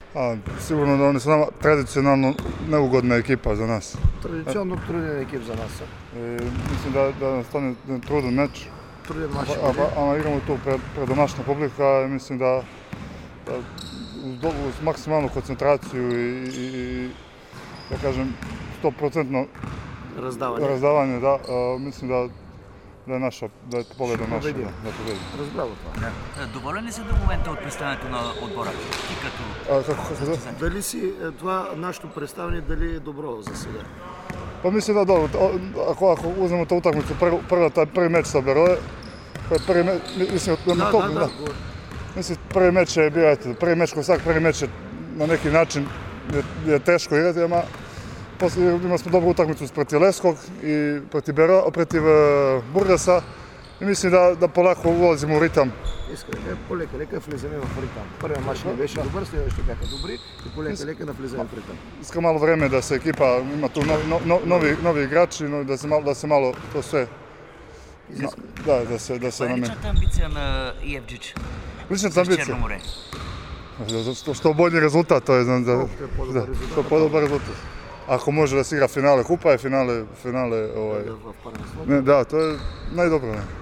Sigurno da oni su nama tradicionalno neugodna ekipa za nas. Традиционно труден екип за нас. Mislim da nam stane trudan meč. Труден мач. Igramo tu pred domaćna publika i mislim da uz maksimalnu koncentraciju i da kažem 100% razdavanje, mislim da je победа наша. Разбраво това. Доволен ли си до момента от представянето на отбора? Ти като... Дали си това нашето представяне дали е добро за сега? Pa mislim da dobro, ako uzmemo tu utakmicu, prvi meč sa Beroe, mislim prvi meč je bio, prvi meč ko svak prvi meč je na neki način je teško igrati, ama imali smo dobru utakmicu protiv Leskog i protiv Burgasa i mislim da polako ulazimo u ritam. Полека влизаме в ритъм. Първият мач не беше добър, следващите бяха добри и полека да влизаме в ритъм. Иска malo време da se ekipa, ima tu novi igrači, da se malo to sve... Da se Коя е личната амбиция на Иевджич? Личната амбиция? Što bolji rezultat, to je по-добър резултат. Ako može da se igra finale kupa i finale... Da, to je najdobro.